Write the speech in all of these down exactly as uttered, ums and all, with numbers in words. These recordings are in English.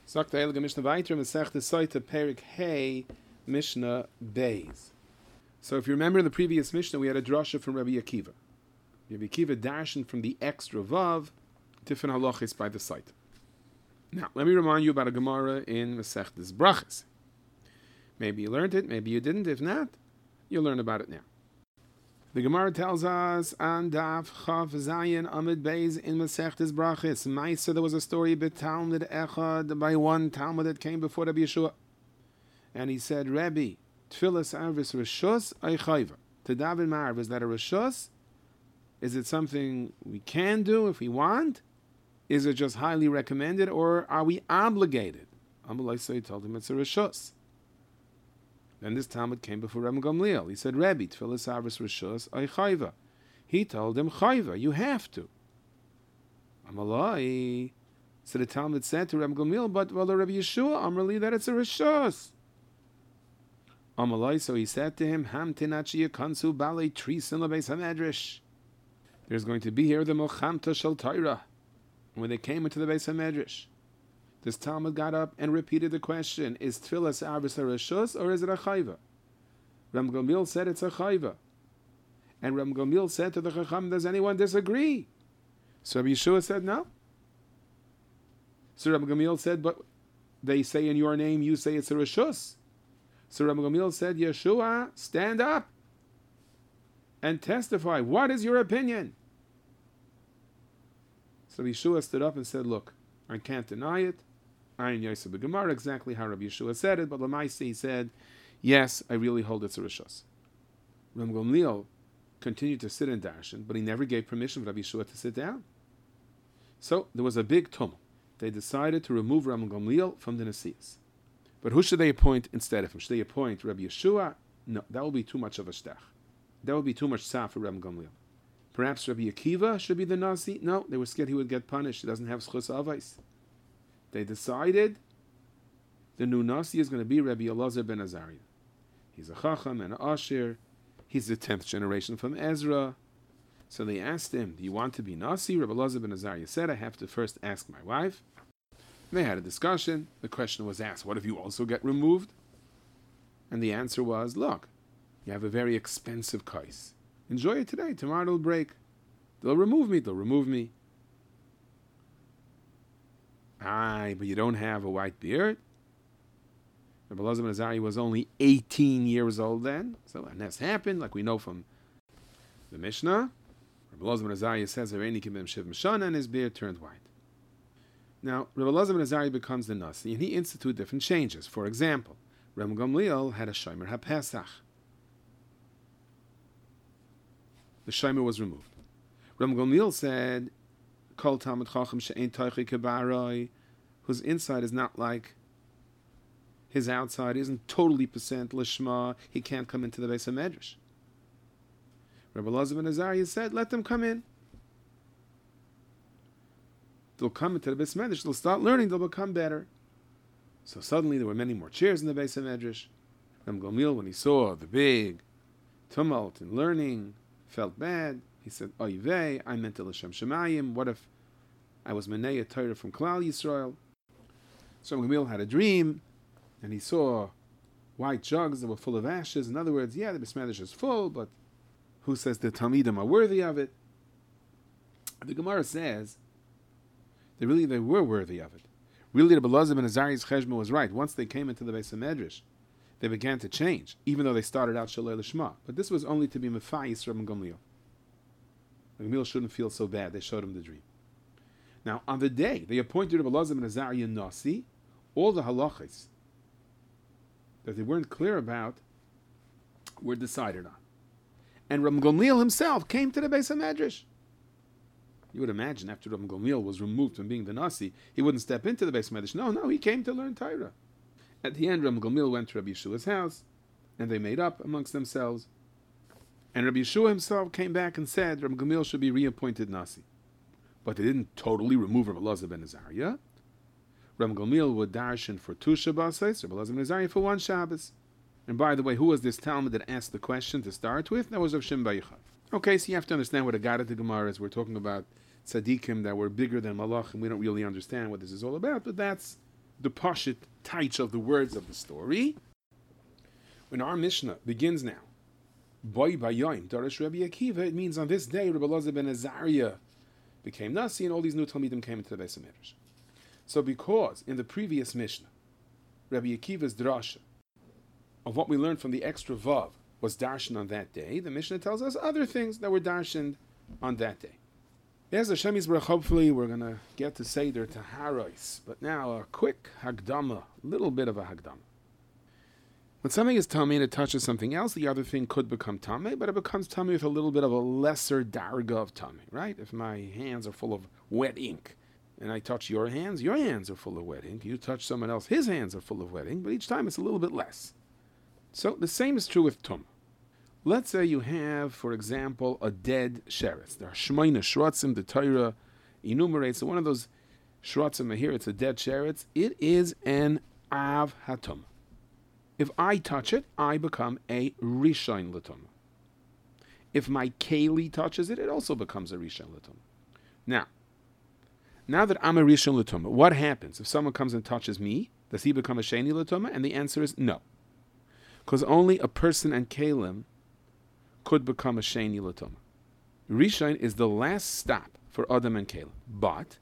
Sagt der Heilige Mishnah weiter, Masechta Soita Perik Hey Mishnah Beis. So if you remember in the previous Mishnah, we had a drasha from Rabbi Akiva. Rabbi Akiva darshan from the extra vav, different halachis by the site. Now, let me remind you about a Gemara in Masechtas Brachas. Maybe you learned it, maybe you didn't. If not, you'll learn about it now. The Gemara tells us on Daf Chav Zayin Amid Beis in Masechtas Brachas. Maisa, there was a story by Talmud Echad, by one Talmud that came before Rabbi Yeshua, and he said, Rabbi, Tfilas Arvis Rishus Aychayva. To daven Ma'arv, is that a Rishus? Is it something we can do if we want? Is it just highly recommended, or are we obligated? Amalai told him it's a Rishus. Then this Talmud came before Rabbi Gamliel. He said, Rabbi, Tfilas Arvis Rishus Aychayva. He told him, Chayva, you have to. Amalai. So the Talmud said to Rabbi Gamliel, but well, the Rabbi Yeshua, Amrali, that it's a Rishus. Amalai, so he said to him, Ham tinachi yakansu balei trisin lebeis hamedrash. There's going to be here the Milchamta Shel Torah. When they came into the Beis HaMedrash, this Talmud got up and repeated the question, is Tfilas Arvis a Rishus or is it a Chayva? Ram Gamliel said it's a Chayva. And Ram Gamliel said to the Chacham, does anyone disagree? So Rabbi Yeshua said no. So Ram Gamliel said, but they say in your name, you say it's a Rishus. So Ram Gamliel said, Yeshua, stand up and testify. What is your opinion? So Yeshua stood up and said, look, I can't deny it. Ayin Yosef b'Gemara, exactly how Rabbi Yeshua said it, but Lamaisi he said, yes, I really hold it's a Rishus. Ram Gamliel continued to sit in darshan, but he never gave permission for Rabbi Yeshua to sit down. So there was a big tumult. They decided to remove Ram Gamliel from the Nesias. But who should they appoint instead of him? Should they appoint Rabbi Yeshua? No, that will be too much of a shtach. That would be too much saf for Ram Gamliel. Perhaps Rabbi Akiva should be the Nasi? No, they were scared he would get punished. He doesn't have schus avais. They decided the new Nasi is going to be Rabbi Elazar ben Azariah. He's a Chacham and an Asher. He's the tenth generation from Ezra. So they asked him, do you want to be Nasi? Rabbi Elazar ben Azariah said, I have to first ask my wife. And they had a discussion. The question was asked, what if you also get removed? And the answer was, look, you have a very expensive kais. Enjoy it today. Tomorrow it'll break. They'll remove me. They'll remove me. Aye, but you don't have a white beard? Rabbi Elazar ben Azariah was only eighteen years old then. So and that's happened, like we know from the Mishnah. Rabbi Elazar ben Azariah says, and his beard turned white. Now, Rabbi Elazar ben Azariah becomes the Nasi, and he instituted different changes. For example, Ram Gamliel had a Shomer HaPesach. The Shomer was removed. Ram Gamliel said, Kol Talmud Chacham she'ein toichi kebaroi, whose inside is not like his outside, isn't totally percent lishma, he can't come into the Beis HaMedrash. Rabbi Elazar ben Azariah said, let them come in. They'll come into the Beis HaMedrash, they'll start learning, they'll become better. So suddenly there were many more chairs in the Beis HaMedrash. Ram Gamliel, when he saw the big tumult in learning, felt bad. He said, Oy vey, I meant to L'Shem Shemayim. What if I was Menei a Torah from Klal Yisrael? So Ram Gamliel had a dream, and he saw white jugs that were full of ashes. In other words, yeah, the Beis HaMedrash is full, but who says the Talmidim are worthy of it? The Gemara says that really they were worthy of it. Really, the Elazar ben Azariah's cheshbon was right. Once they came into the Beis HaMedrash, they began to change, even though they started out Shalei Lishma. But this was only to be Mefayis Rabbi Gamliel. Gamliel shouldn't feel so bad. They showed him the dream. Now, on the day they appointed Rabbi Elazar ben Azariah Nasi, all the halachas that they weren't clear about were decided on. And Rabbi Gamliel himself came to the Beis HaMedrash. You would imagine after Rabbi Gamliel was removed from being the Nasi, he wouldn't step into the Beis HaMedrash. No, no, he came to learn Torah. At the end, Rabbi Gamliel went to Rabbi Yeshua's house, and they made up amongst themselves. And Rabbi Yeshua himself came back and said Rabbi Gamliel should be reappointed Nasi. But they didn't totally remove Rabbi Elazar ben Azariah. Rabbi Gamliel would darshan for two Shabbos, Rabbi Elazar ben Azariah for one Shabbos. And by the way, who was this Talmud that asked the question to start with? That was Rav Shimon bar Yochai. Okay, so you have to understand what a Agadah the Gemara is. We're talking about tzaddikim that were bigger than malachim. We don't really understand what this is all about, but that's the pashut taich of the words of the story. When our Mishnah begins now, Boy Bayoim, Darash Rabbi Akiva, it means on this day, Rabbi Elazar ben Azariah became Nasi, and all these new Talmidim came into the Beis HaMidrash. So because in the previous Mishnah, Rabbi Akiva's drasha of what we learned from the extra vav was darshan on that day, the Mishnah tells us other things that were darshaned on that day. As Hashem Yisbarach, hopefully we're going to get to Seder Taharos, but now a quick Hagdama, a little bit of a Hagdama. When something is tummy and it touches something else, the other thing could become tummy, but it becomes tummy with a little bit of a lesser darga of tummy, right? If my hands are full of wet ink, and I touch your hands, your hands are full of wet ink. You touch someone else, his hands are full of wet ink, but each time it's a little bit less. So the same is true with tum. Let's say you have, for example, a dead sheretz. There are shmeina shrotzim, the Torah enumerates. So one of those shrotzim here, it's a dead sheretz. It is an av hatum. If I touch it, I become a rishon l'tum. If my keli touches it, it also becomes a rishon l'tum. Now, now that I'm a rishon l'tum, what happens if someone comes and touches me? Does he become a sheni l'tum? And the answer is no, because only a person and kelim could become a sheni l'tum. Rishon is the last stop for Adam and kelim. But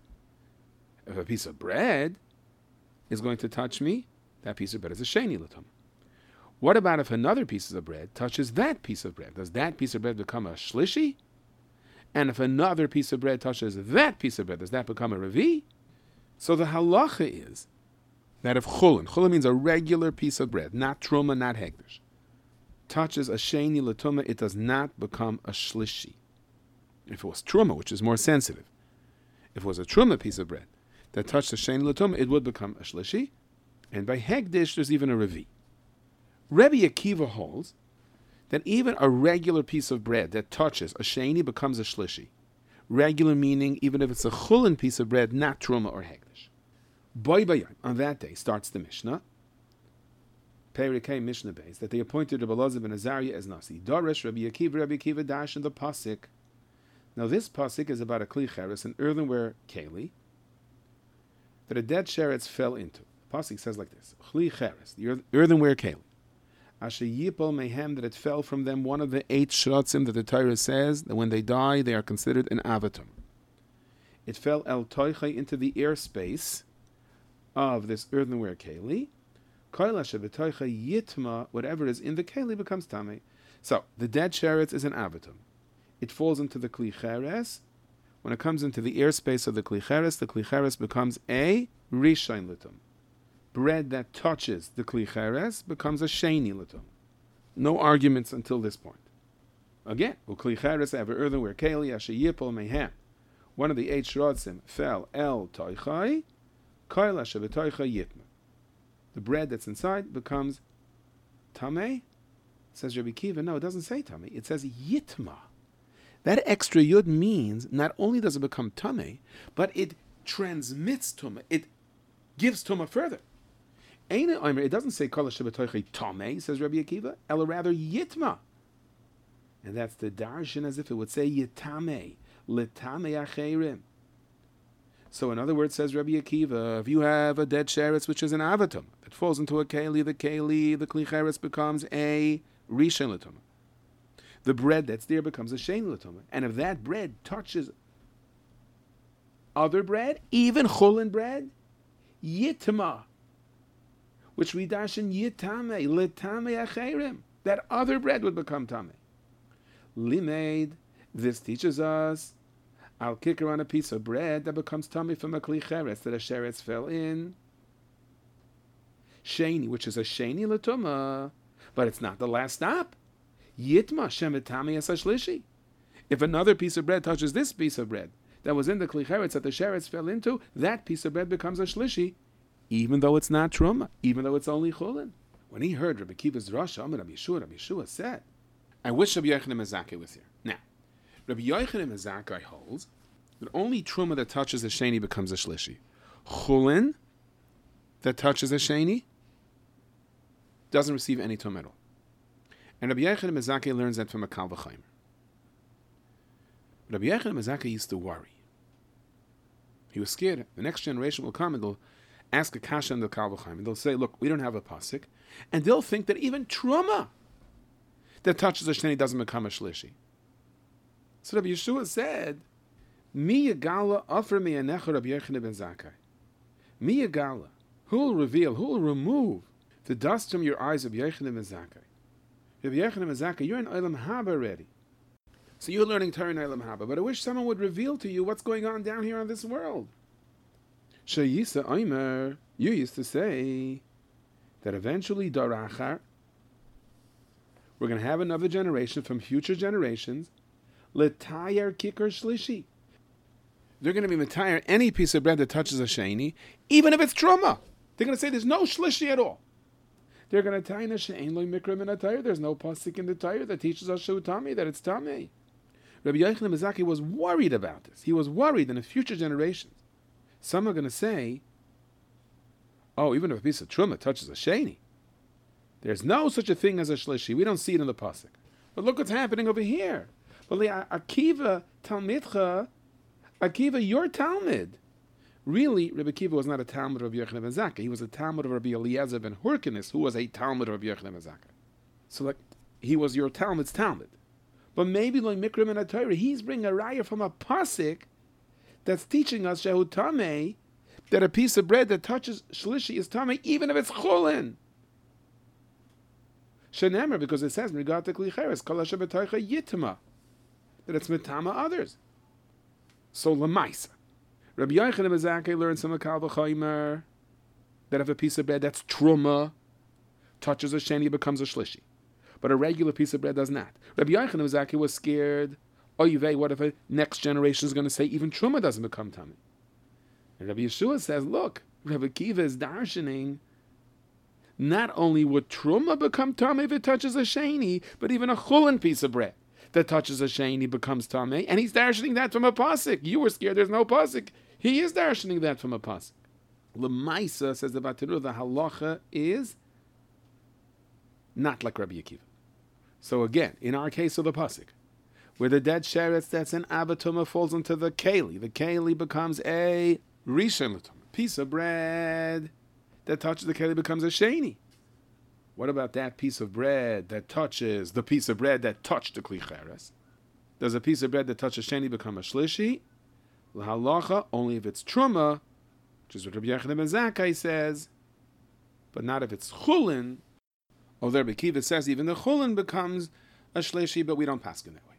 if a piece of bread is going to touch me, that piece of bread is a sheni l'tum. What about if another piece of bread touches that piece of bread? Does that piece of bread become a shlishi? And if another piece of bread touches that piece of bread, does that become a revi? So the halacha is that if chulin, chulin means a regular piece of bread, not truma, not hegdish, touches a sheni l'tuma, it does not become a shlishi. If it was truma, which is more sensitive, if it was a truma piece of bread that touched a sheni l'tuma, it would become a shlishi. And by hegdish, there's even a revi. Rabbi Akiva holds that even a regular piece of bread that touches a sheni becomes a shlishi. Regular meaning even if it's a chulin piece of bread, not truma or hegdish. Boy bayayim, on that day starts the Mishnah, Perikei Mishnah base, that they appointed Rabbi Elazar ben Azariah as Nasi. Darash Rabbi Akiva, Rabbi Akiva dash in the pasuk. Now this pasuk is about a kli cheres, an earthenware keli, that a dead sheretz fell into. The pasuk says like this: Kli cheres, the earthenware keli. Asher yipol mehem, that it fell from them one of the eight shrotzim that the Torah says that when they die they are considered an avatum. It fell el toichai, into the airspace of this earthenware keli. Koila shebetoichai yitma, whatever is in the keli becomes tamei. So the dead sheretz is an avatum. It falls into the kli cheres. When it comes into the airspace of the kli cheres, the kli cheres becomes a rishon litum. Bread that touches the kli cheres becomes a sheni l'tum. No arguments until this point. Again, ukli cheres have earthenware keli asher yipol mehem. One of the eight shrotzim fell el toichai, koila shebetoichai yitma. The bread that's inside becomes tamei. Says Rabbi Akiva, no, it doesn't say tamei. It says yitma. That extra yud means not only does it become tamei, but it transmits tumah. It gives tumah further. It doesn't say kol shebetoichai tamei, says Rabbi Akiva, ela rather yitma. And that's the darshan as if it would say yitamei, litamei acherim. So in other words, says Rabbi Akiva, if you have a dead sheretz which is an avatum that falls into a keli, the keli, the kli cheres becomes a rishon l'tum. The bread that's there becomes a sheni l'tum. And if that bread touches other bread, even chulin bread, yitma, which we dash in yitame, litame acherim, that other bread would become tamei. Limeid, this teaches us, I'll kick around a piece of bread that becomes tummy from a kli cheres that a sheretz fell in. Sheni, which is a sheni l'tuma, but it's not the last stop. Yitma shemetami as shlishi. If another piece of bread touches this piece of bread that was in the kli cheres that the sheretz fell into, that piece of bread becomes a shlishi, even though it's not truma, even though it's only chulin. When he heard Rabbi Akiva's Rasha, Amar Rabbi Yeshua, Rabbi Yeshua said, I wish Rabbi Yochanan Mezakeh was here. Now, Rabbi Yochanan Mezakeh holds that only truma that touches a sheni becomes a shlishi. Chulin that touches a sheni doesn't receive any tum at all. And Rabbi Yochanan Mezakeh learns that from a Kal V'Chaimer. Rabbi Yochanan Mezakeh used to worry. He was scared the next generation will come and they'll ask a kasha in the Kal V'chaim, and they'll say, look, we don't have a pasuk, and they'll think that even truma that touches a sheni doesn't become a shlishi. So Rabbi Yeshua said, Mi yagala offer me anecha Rabbi Yochanan ben Zakkai. Mi yagala, who will reveal, who will remove the dust from your eyes of Yochanan ben Zakkai? Rabbi Yochanan ben Zakkai, you're in Olam Haba already. So you're learning Torah in Olam Haba, but I wish someone would reveal to you what's going on down here on this world. Sheyisa Omer, you used to say that eventually Darachar, we're going to have another generation from future generations, L'tayar kikar shlishi. They're going to be metayar any piece of bread that touches a sheni, even if it's truma. They're going to say there's no shlishi at all. They're going to tie in a she'ein lo mikra min atayr. There's no pasuk in the Torah that teaches us shu tami, that it's tami. Rabbi Yochanan ben Zakkai was worried about this. He was worried in the future generations. Some are going to say, oh, even if a piece of truma touches a sheni, there's no such a thing as a shlishi. We don't see it in the pasuk. But look what's happening over here. But Akiva Talmidcha, Akiva, your Talmud. Really, Rabbi Akiva was not a Talmud of Rabbi Yochanan ben Zakkai. He was a Talmud of Rabbi Eliezer ben Hyrcanus, who was a Talmud of Rabbi Yochanan ben Zakkai. So, like, he was your Talmud's Talmud. But maybe like Mikra min HaTorah, he's bringing a raya from a pasuk that's teaching us Shehu Tameh, that a piece of bread that touches shlishi is Tameh, even if it's chulin. Shenemer, because it says Mrigat Klicheres Kol Asher B'Toicha Yitma, that it's mitama others. So lemaisa, Rabbi Yochanan ben Zakkai learned some Kal V'Chomer that if a piece of bread that's truma touches a sheni, it becomes a shlishi, but a regular piece of bread does not. Rabbi Yochanan ben Zakkai was scared. Oy vey, what if a next generation is going to say even truma doesn't become tummy? And Rabbi Yeshua says, look, Rabbi Akiva is darshaning. Not only would truma become tummy if it touches a sheni, but even a chulin piece of bread that touches a sheni becomes tamei, and he's darshaning that from a pasuk. You were scared there's no pasuk. He is darshaning that from a pasuk. Lemaisa, says the Batirur, the halacha is not like Rabbi Akiva. So again, in our case of the pasuk, where the dead sheretz that's in abatuma falls into the keli, the keli becomes a rishon l'tumah. Piece of bread that touches the keli becomes a sheni. What about that piece of bread that touches the piece of bread that touched the kli cheres? Does a piece of bread that touches sheni become a shlishi? L'halacha, only if it's truma, which is what Rabbi Yochanan ben Zakkai says, but not if it's chulin. Although Rabbi Akiva says even the chulin becomes a shlishi, but we don't pass it that way.